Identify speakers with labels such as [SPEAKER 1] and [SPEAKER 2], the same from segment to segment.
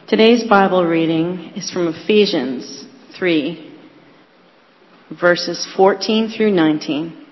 [SPEAKER 1] Today's Bible reading is from Ephesians 3, verses 14 through 19.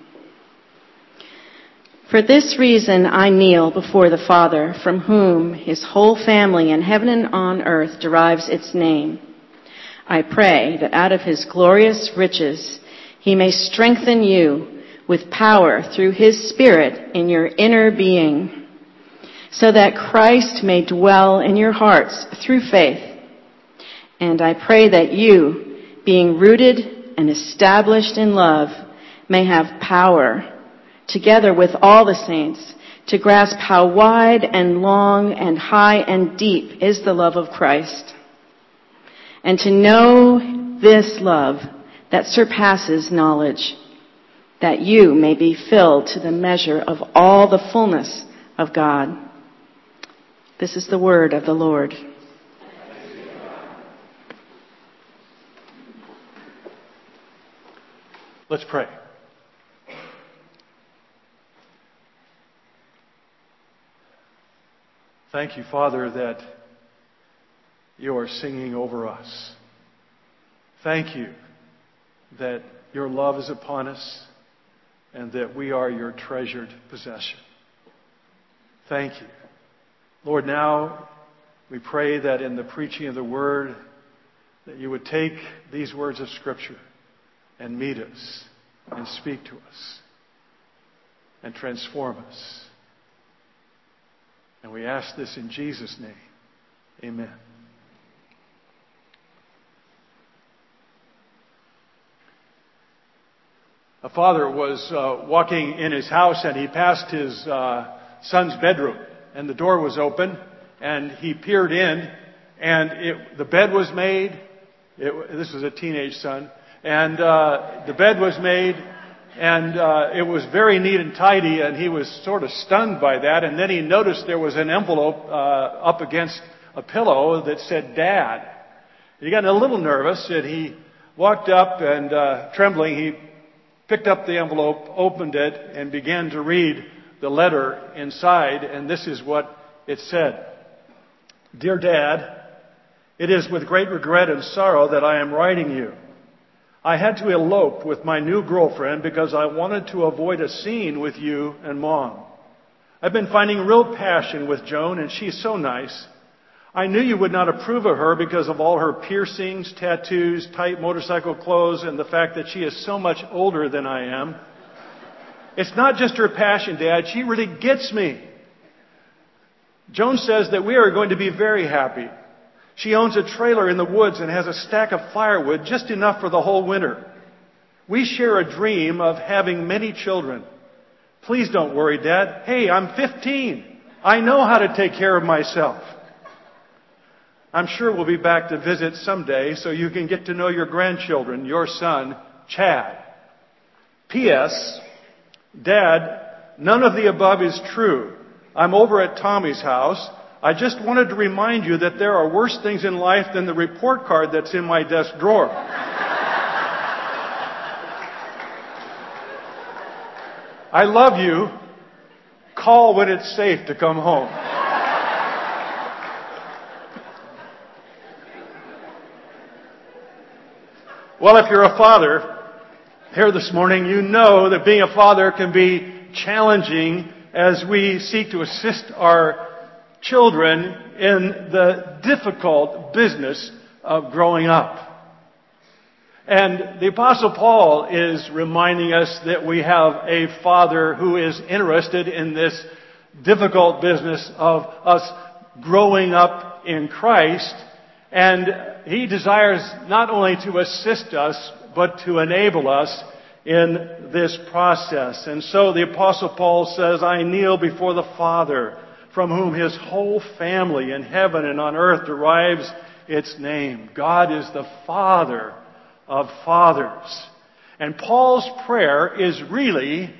[SPEAKER 1] For this reason I kneel before the Father, from whom his whole family in heaven and on earth derives its name. I pray that out of his glorious riches he may strengthen you with power through his Spirit in your inner being, so that Christ may dwell in your hearts through faith. And I pray that you, being rooted and established in love, may have power, together with all the saints, to grasp how wide and long and high and deep is the love of Christ, and to know this love that surpasses knowledge, that you may be filled to the measure of all the fullness of God. This is the word of the Lord.
[SPEAKER 2] Let's pray. Thank you, Father, that you are singing over us. Thank you that your love is upon us and that we are your treasured possession. Thank you. Lord, now we pray that in the preaching of the Word, that you would take these words of Scripture and meet us and speak to us and transform us. And we ask this in Jesus' name. Amen. A father was walking in his house and he passed his son's bedroom. And the door was open, and he peered in, and the bed was made. This was a teenage son. And the bed was made, and it was very neat and tidy, and he was sort of stunned by that. And then he noticed there was an envelope up against a pillow that said Dad. He got a little nervous, and he walked up, and trembling, he picked up the envelope, opened it, and began to read the letter inside, and this is what it said. Dear Dad, it is with great regret and sorrow that I am writing you. I had to elope with my new girlfriend because I wanted to avoid a scene with you and Mom. I've been finding real passion with Joan, and she's so nice. I knew you would not approve of her because of all her piercings, tattoos, tight motorcycle clothes, and the fact that she is so much older than I am. It's not just her passion, Dad. She really gets me. Joan says that we are going to be very happy. She owns a trailer in the woods and has a stack of firewood, just enough for the whole winter. We share a dream of having many children. Please don't worry, Dad. Hey, I'm 15. I know how to take care of myself. I'm sure we'll be back to visit someday so you can get to know your grandchildren, your son, Chad. P.S. Dad, none of the above is true. I'm over at Tommy's house. I just wanted to remind you that there are worse things in life than the report card that's in my desk drawer. I love you. Call when it's safe to come home. Well, if you're a father here this morning, you know that being a father can be challenging as we seek to assist our children in the difficult business of growing up. And the Apostle Paul is reminding us that we have a Father who is interested in this difficult business of us growing up in Christ. And He desires not only to assist us, but to enable us in this process. And so the Apostle Paul says, I kneel before the Father, from whom His whole family in heaven and on earth derives its name. God is the Father of fathers. And Paul's prayer is really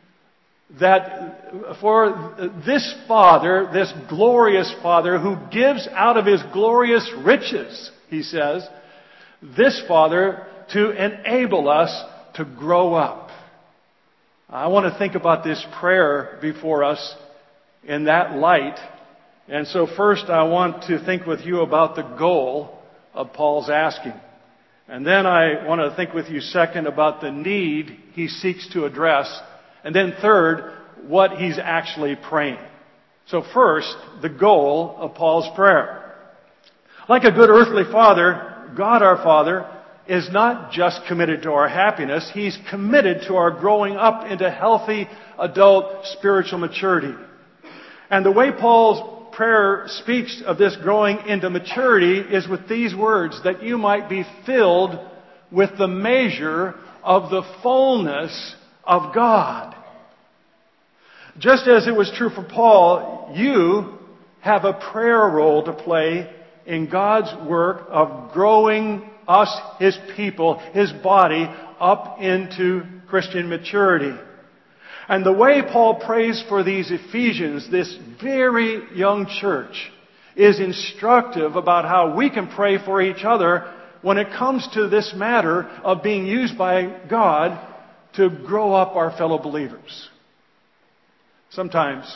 [SPEAKER 2] that for this Father, this glorious Father who gives out of His glorious riches, he says, this Father to enable us to grow up. I want to think about this prayer before us in that light And so first I want to think with you about the goal of Paul's asking. And then I want to think with you second about the need he seeks to address. And then third, what he's actually praying. So first, the goal of Paul's prayer. Like a good earthly father, God our Father is not just committed to our happiness, He's committed to our growing up into healthy adult spiritual maturity. And the way Paul's prayer speaks of this growing into maturity is with these words, that you might be filled with the measure of the fullness of God. Just as it was true for Paul, you have a prayer role to play in God's work of growing us, His people, His body, up into Christian maturity. And the way Paul prays for these Ephesians, this very young church, is instructive about how we can pray for each other when it comes to this matter of being used by God to grow up our fellow believers. Sometimes,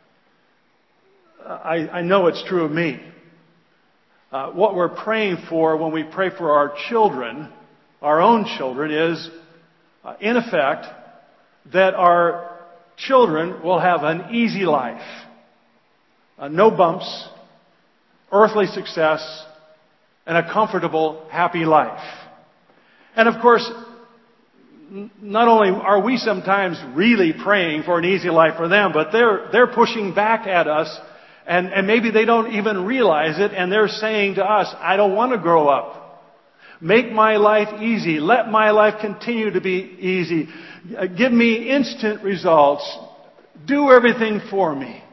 [SPEAKER 2] I know it's true of me. What we're praying for when we pray for our children, our own children, is, in effect, that our children will have an easy life. No bumps, earthly success, and a comfortable, happy life. And of course, not only are we sometimes really praying for an easy life for them, but they're pushing back at us, and maybe they don't even realize it, and they're saying to us, I don't want to grow up. Make my life easy. Let my life continue to be easy. Give me instant results. Do everything for me.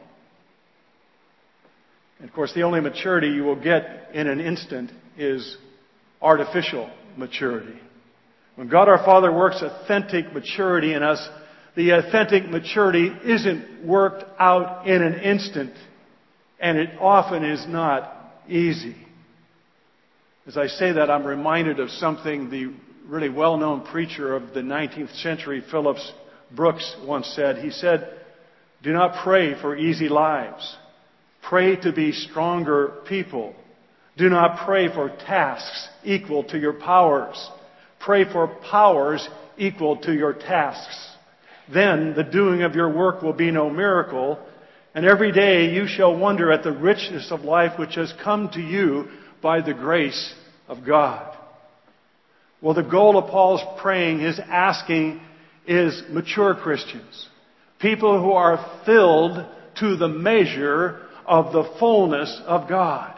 [SPEAKER 2] And of course, the only maturity you will get in an instant is artificial maturity. When God our Father works authentic maturity in us, the authentic maturity isn't worked out in an instant, and it often is not easy. As I say that, I'm reminded of something the really well-known preacher of the 19th century, Phillips Brooks, once said. He said, do not pray for easy lives. Pray to be stronger people. Do not pray for tasks equal to your powers. Pray for powers equal to your tasks. Then the doing of your work will be no miracle, and every day you shall wonder at the richness of life which has come to you by the grace of God. Well, the goal of Paul's praying, his asking, is mature Christians. People who are filled to the measure of the fullness of God.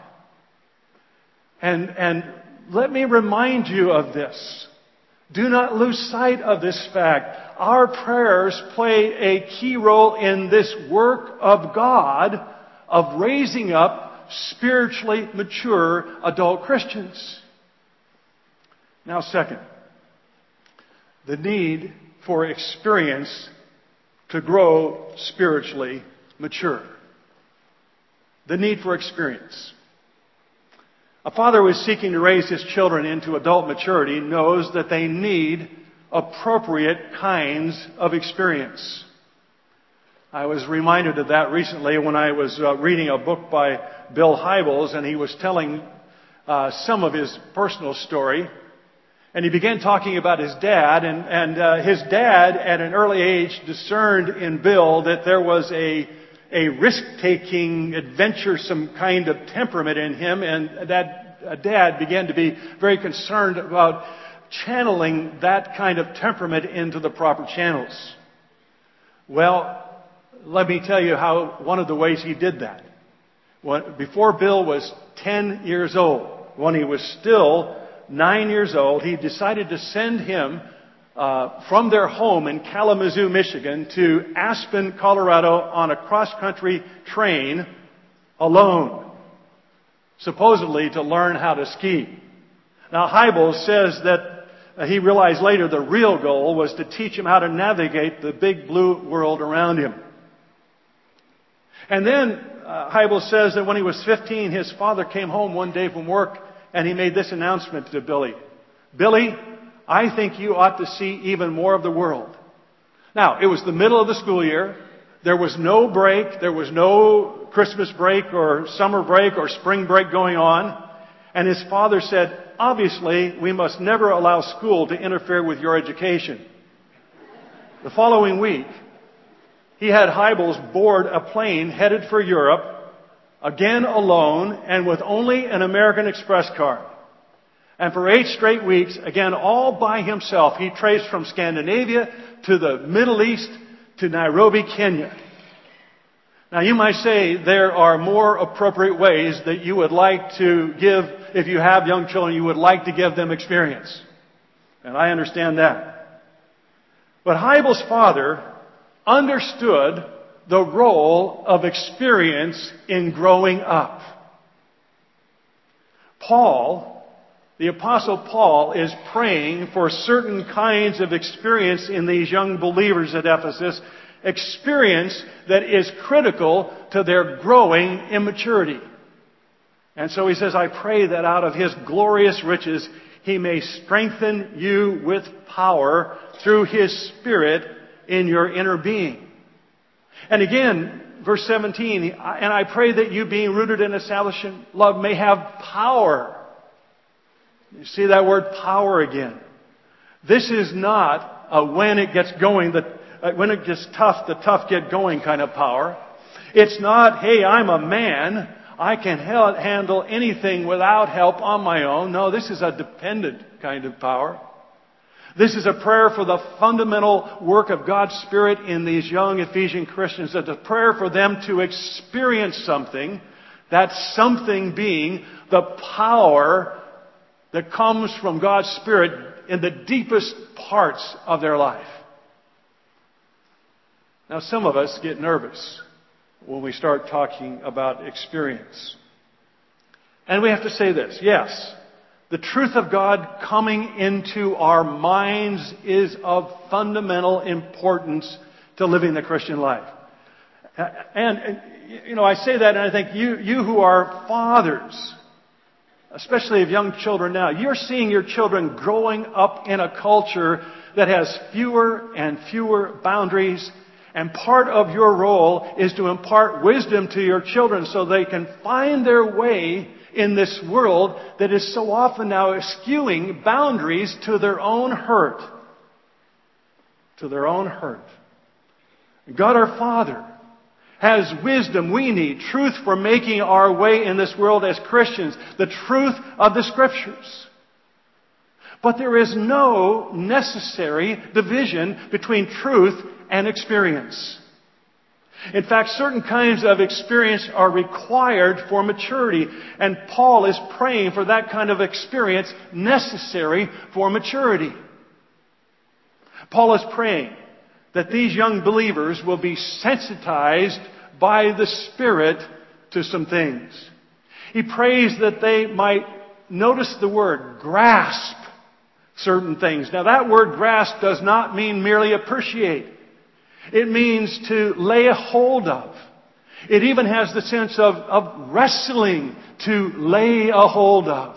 [SPEAKER 2] And let me remind you of this. Do not lose sight of this fact. Our prayers play a key role in this work of God of raising up spiritually mature adult Christians. Now, second, the need for experience to grow spiritually mature. The need for experience. A father who is seeking to raise his children into adult maturity knows that they need appropriate kinds of experience. I was reminded of that recently when I was reading a book by Bill Hybels, and he was telling some of his personal story. And he began talking about his dad, and his dad at an early age discerned in Bill that there was a risk-taking, adventuresome kind of temperament in him, and that dad began to be very concerned about channeling that kind of temperament into the proper channels. Well, let me tell you how one of the ways he did that. Before Bill was 10 years old, when he was still 9 years old, he decided to send him from their home in Kalamazoo, Michigan, to Aspen, Colorado on a cross-country train alone, supposedly to learn how to ski. Now, Hybels says that he realized later the real goal was to teach him how to navigate the big blue world around him. And then Hybels says that when he was 15, his father came home one day from work and he made this announcement to Billy. Billy, I think you ought to see even more of the world. Now, it was the middle of the school year. There was no break. There was no Christmas break or summer break or spring break going on. And his father said, obviously, we must never allow school to interfere with your education. The following week, he had Hybels board a plane headed for Europe, again alone and with only an American Express card. And for 8 straight weeks, again all by himself, he traced from Scandinavia to the Middle East to Nairobi, Kenya. Now you might say there are more appropriate ways that you would like to give, if you have young children, you would like to give them experience. And I understand that. But Hybels' father understood the role of experience in growing up. Paul, the Apostle Paul, is praying for certain kinds of experience in these young believers at Ephesus, experience that is critical to their growing in maturity. And so he says, I pray that out of His glorious riches He may strengthen you with power through His Spirit in your inner being. And again, verse 17, and I pray that you, being rooted and established in love, may have power. You see that word power again. This is not a when it gets going, when it gets tough, the tough get going kind of power. It's not, hey, I'm a man, I can handle anything without help on my own. No, this is a dependent kind of power. This is a prayer for the fundamental work of God's Spirit in these young Ephesian Christians. It's a prayer for them to experience something, that something being the power that comes from God's Spirit in the deepest parts of their life. Now, some of us get nervous when we start talking about experience. And we have to say this, yes, the truth of God coming into our minds is of fundamental importance to living the Christian life. And I say that and I think you who are fathers, especially of young children now, you're seeing your children growing up in a culture that has fewer and fewer boundaries. And part of your role is to impart wisdom to your children so they can find their way in this world that is so often now eschewing boundaries to their own hurt. To their own hurt. God our Father has wisdom we need, truth for making our way in this world as Christians, the truth of the Scriptures. But there is no necessary division between truth and experience. In fact, certain kinds of experience are required for maturity, and Paul is praying for that kind of experience necessary for maturity. Paul is praying that these young believers will be sensitized by the Spirit to some things. He prays that they might notice the word grasp certain things. Now that word grasp does not mean merely appreciate. It means to lay a hold of. It even has the sense of wrestling, to lay a hold of.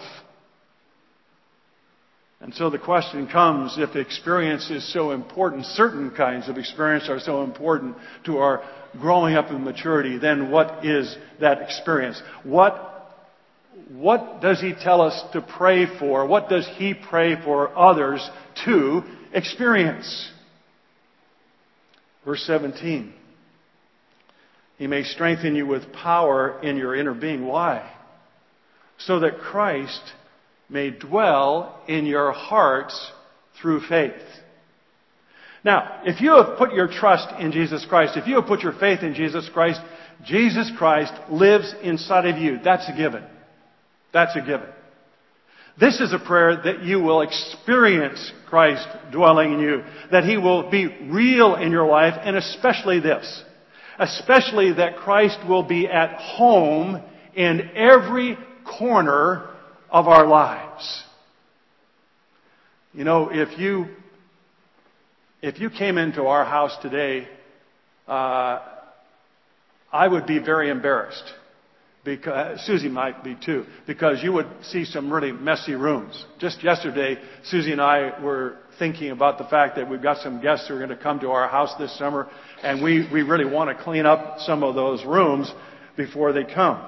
[SPEAKER 2] And so the question comes, if experience is so important, certain kinds of experience are so important to our growing up in maturity, then what is that experience? What does he tell us to pray for? What does he pray for others to experience? Verse 17. He may strengthen you with power in your inner being. Why? So that Christ may dwell in your hearts through faith. Now, if you have put your trust in Jesus Christ, if you have put your faith in Jesus Christ lives inside of you. That's a given. That's a given. This is a prayer that you will experience Christ dwelling in you, that He will be real in your life, and especially this, especially that Christ will be at home in every corner of our lives. You know, if you came into our house today, I would be very embarrassed. Because Susie might be too, because you would see some really messy rooms. Just yesterday, Susie and I were thinking about the fact that we've got some guests who are going to come to our house this summer, and we really want to clean up some of those rooms. before they come.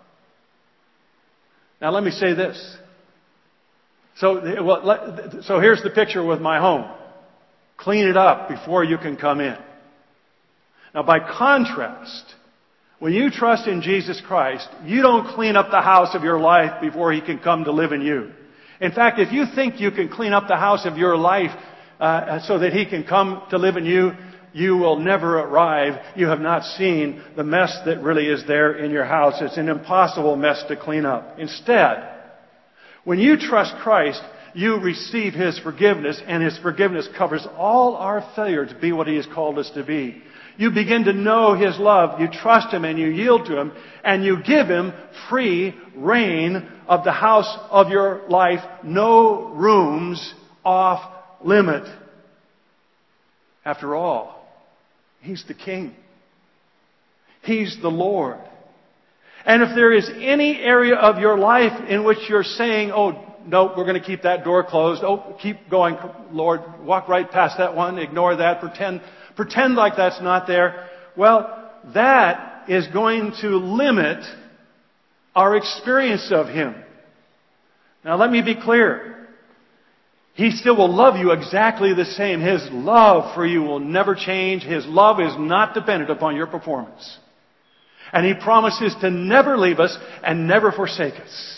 [SPEAKER 2] Now let me say this. So here's the picture with my home. Clean it up before you can come in. Now by contrast, when you trust in Jesus Christ, you don't clean up the house of your life before He can come to live in you. In fact, if you think you can clean up the house of your life so that He can come to live in you, you will never arrive. You have not seen the mess that really is there in your house. It's an impossible mess to clean up. Instead, when you trust Christ, you receive His forgiveness, and His forgiveness covers all our failure to be what He has called us to be. You begin to know His love, you trust Him, and you yield to Him, and you give Him free reign of the house of your life. No rooms off limit. After all, He's the King. He's the Lord. And if there is any area of your life in which you're saying, oh, no, we're going to keep that door closed. Oh, keep going, Lord. Walk right past that one. Ignore that. Pretend like that's not there. Well, that is going to limit our experience of Him. Now, let me be clear. He still will love you exactly the same. His love for you will never change. His love is not dependent upon your performance. And He promises to never leave us and never forsake us.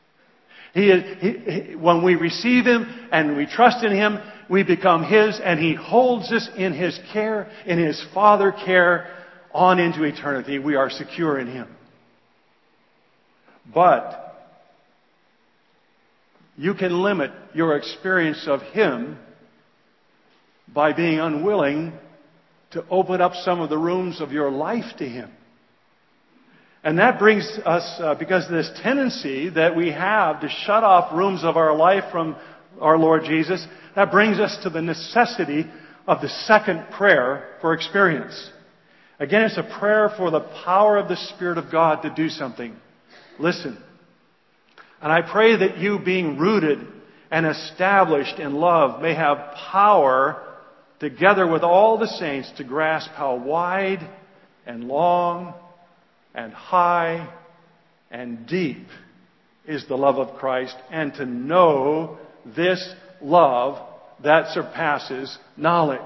[SPEAKER 2] When we receive Him and we trust in Him, we become His, and He holds us in His care, in His Father care, on into eternity. We are secure in Him. But you can limit your experience of Him by being unwilling to open up some of the rooms of your life to Him. And that brings us, because of this tendency that we have to shut off rooms of our life from our Lord Jesus, that brings us to the necessity of the second prayer for experience. Again, it's a prayer for the power of the Spirit of God to do something. Listen. And I pray that you, being rooted and established in love, may have power, together with all the saints, to grasp how wide and long and high and deep is the love of Christ, and to know this love that surpasses knowledge.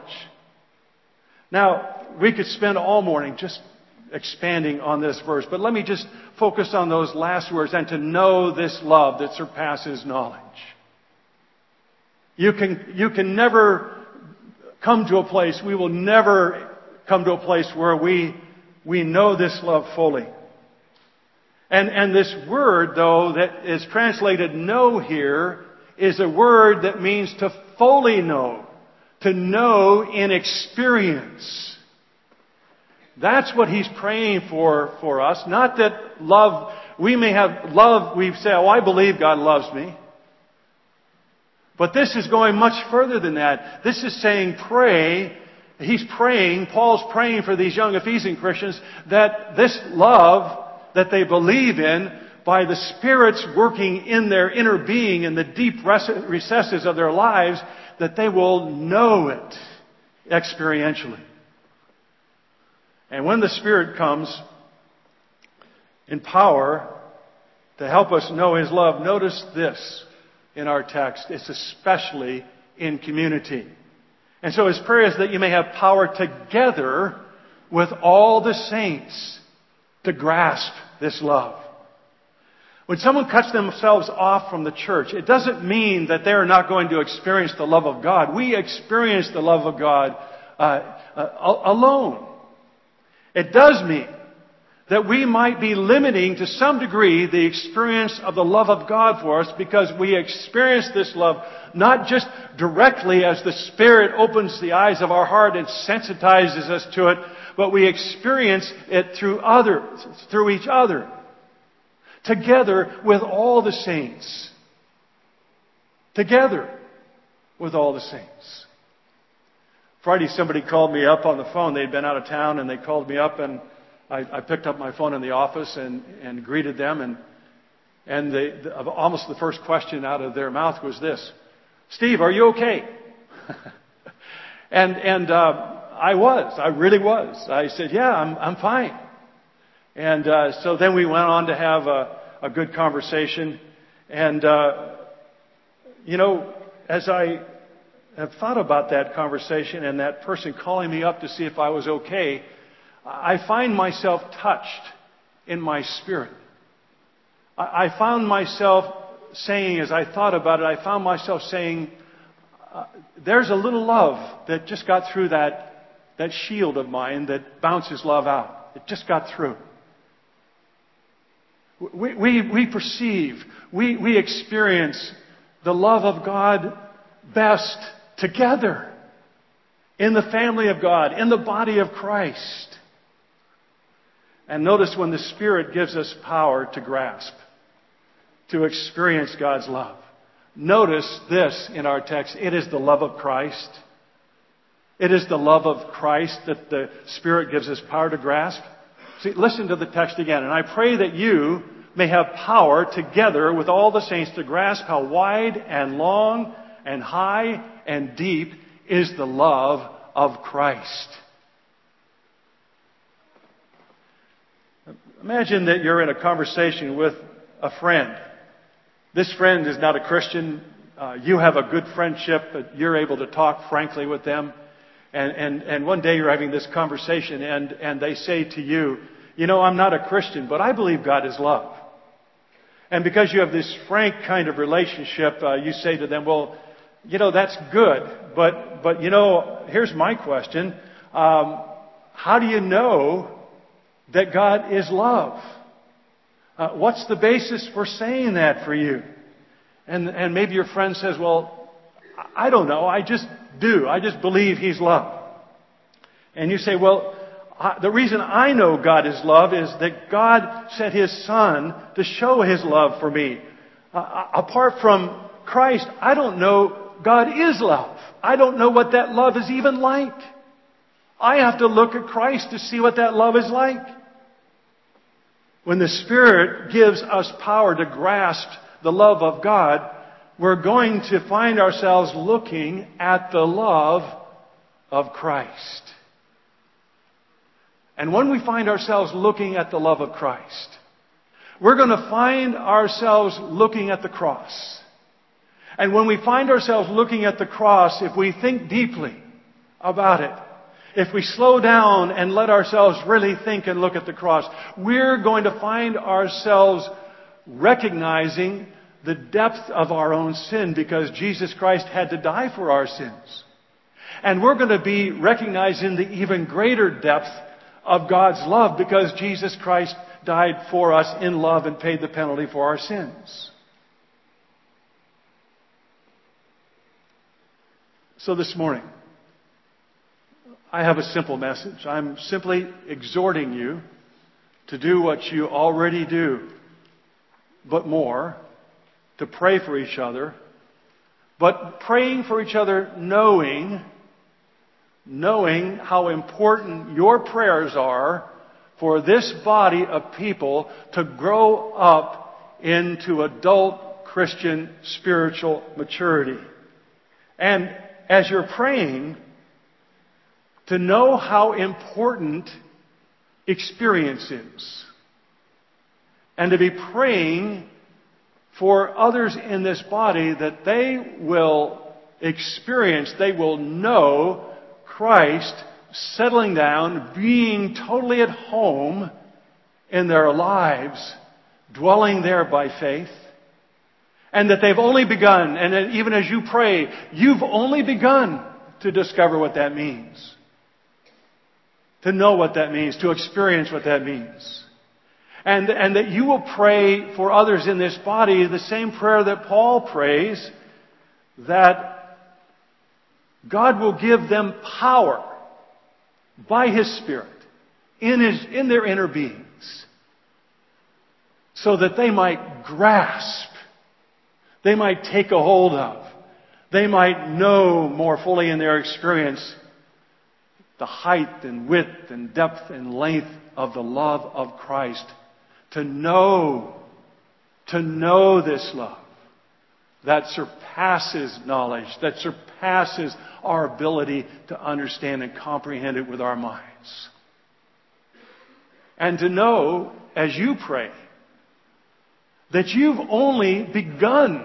[SPEAKER 2] Now, we could spend all morning just expanding on this verse, but let me just focus on those last words, and to know this love that surpasses knowledge. You can never come to a place, we will never come to a place where we know this love fully. And this word, though, that is translated know here, is a word that means to fully know, to know in experience. That's what He's praying for us. Not that love, we may have love, we say, oh, I believe God loves me. But this is going much further than that. This is saying pray. He's praying, Paul's praying for these young Ephesian Christians that this love that they believe in, by the Spirit's working in their inner being, in the deep recesses of their lives, that they will know it experientially. And when the Spirit comes in power to help us know His love, notice this in our text. It's especially in community. And so His prayer is that you may have power together with all the saints to grasp this love. When someone cuts themselves off from the church, it doesn't mean that they're not going to experience the love of God. We experience the love of God alone. It does mean that we might be limiting to some degree the experience of the love of God for us, because we experience this love not just directly as the Spirit opens the eyes of our heart and sensitizes us to it, but we experience it through others, through each other, together with all the saints. Together with all the saints. Friday, somebody called me up on the phone. They'd been out of town, and they called me up, and I picked up my phone in the office and greeted them, and almost the first question out of their mouth was this: "Steve, are you okay?" and I really was. I said, "Yeah, I'm fine." And so then we went on to have a good conversation. And, as I have thought about that conversation and that person calling me up to see if I was okay, I find myself touched in my spirit. I found myself saying, as I thought about it, I found myself saying, there's a little love that just got through that shield of mine that bounces love out. It just got through. We perceive, we experience the love of God best together in the family of God, in the body of Christ. And notice when the Spirit gives us power to grasp, to experience God's love. Notice this in our text. It is the love of Christ. It is the love of Christ that the Spirit gives us power to grasp. See, listen to the text again. And I pray that you may have power together with all the saints to grasp how wide and long and high and deep is the love of Christ. Imagine that you're in a conversation with a friend. This friend is not a Christian. You have a good friendship, but you're able to talk frankly with them. And one day you're having this conversation and they say to you, I'm not a Christian, but I believe God is love. And because you have this frank kind of relationship, you say to them, well, that's good. But here's my question. How do you know that God is love? What's the basis for saying that for you? And maybe your friend says, well, I don't know. I just do. I just believe He's love. And you say, well, the reason I know God is love is that God sent His Son to show His love for me. Apart from Christ, I don't know God is love. I don't know what that love is even like. I have to look at Christ to see what that love is like. When the Spirit gives us power to grasp the love of God, we're going to find ourselves looking at the love of Christ. And when we find ourselves looking at the love of Christ, we're going to find ourselves looking at the cross. And when we find ourselves looking at the cross, if we think deeply about it, if we slow down and let ourselves really think and look at the cross, we're going to find ourselves recognizing the depth of our own sin because Jesus Christ had to die for our sins. And we're going to be recognizing the even greater depth of God's love because Jesus Christ died for us in love and paid the penalty for our sins. So this morning, I have a simple message. I'm simply exhorting you to do what you already do, but more, to pray for each other, but praying for each other knowing how important your prayers are for this body of people to grow up into adult Christian spiritual maturity. And as you're praying, to know how important experience is. And to be praying for others in this body that they will experience, they will know Christ settling down, being totally at home in their lives, dwelling there by faith. And that they've only begun, and that even as you pray, you've only begun to discover what that means. To know what that means, to experience what that means. And that you will pray for others in this body the same prayer that Paul prays, that God will give them power by His Spirit in their inner beings so that they might grasp, they might take a hold of, they might know more fully in their experience the height and width and depth and length of the love of Christ. To know this love that surpasses knowledge, that surpasses our ability to understand and comprehend it with our minds. And to know, as you pray, that you've only begun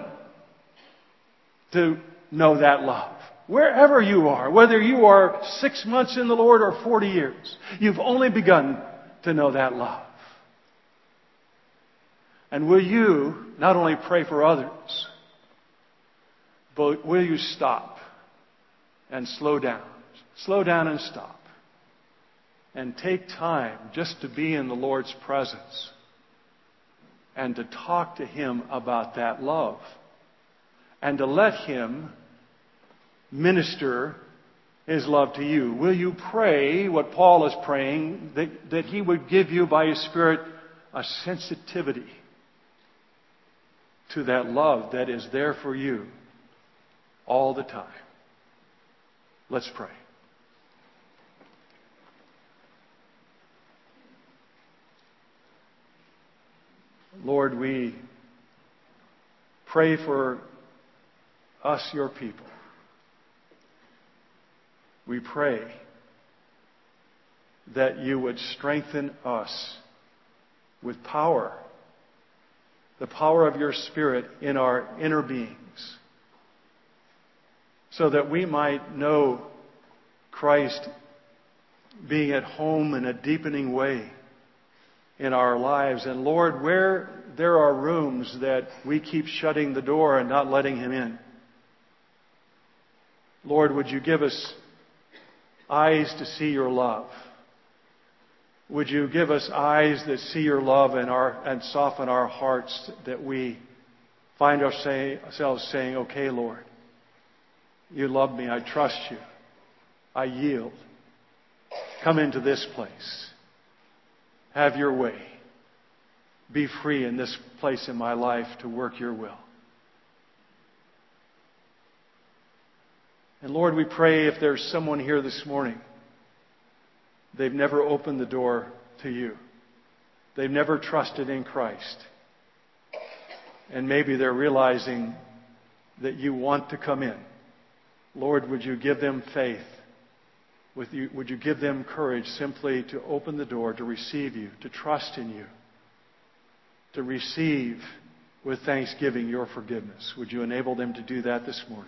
[SPEAKER 2] to know that love. Wherever you are, whether you are 6 months in the Lord or 40 years, you've only begun to know that love. And will you not only pray for others, but will you stop and slow down? Slow down and stop. And take time just to be in the Lord's presence and to talk to Him about that love. And to let Him minister His love to you. Will you pray what Paul is praying, that He would give you by His Spirit a sensitivity to that love that is there for you all the time? Let's pray. Lord, we pray for us, your people. We pray that you would strengthen us with power, the power of your Spirit in our inner beings, so that we might know Christ being at home in a deepening way in our lives. And Lord, where there are rooms that we keep shutting the door and not letting Him in, Lord, would you give us eyes to see your love? Would you give us eyes that see your love and soften our hearts, that we find ourselves saying, okay, Lord, you love me, I trust you, I yield. Come into this place. Have your way. Be free in this place in my life to work your will. And Lord, we pray if there's someone here this morning, they've never opened the door to you. They've never trusted in Christ. And maybe they're realizing that you want to come in. Lord, would you give them faith? Would you give them courage simply to open the door, to receive you, to trust in you, to receive with thanksgiving your forgiveness? Would you enable them to do that this morning?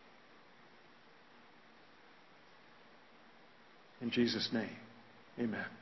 [SPEAKER 2] In Jesus' name, amen.